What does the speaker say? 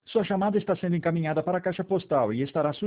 Sua chamada está sendo encaminhada para a caixa postal e estará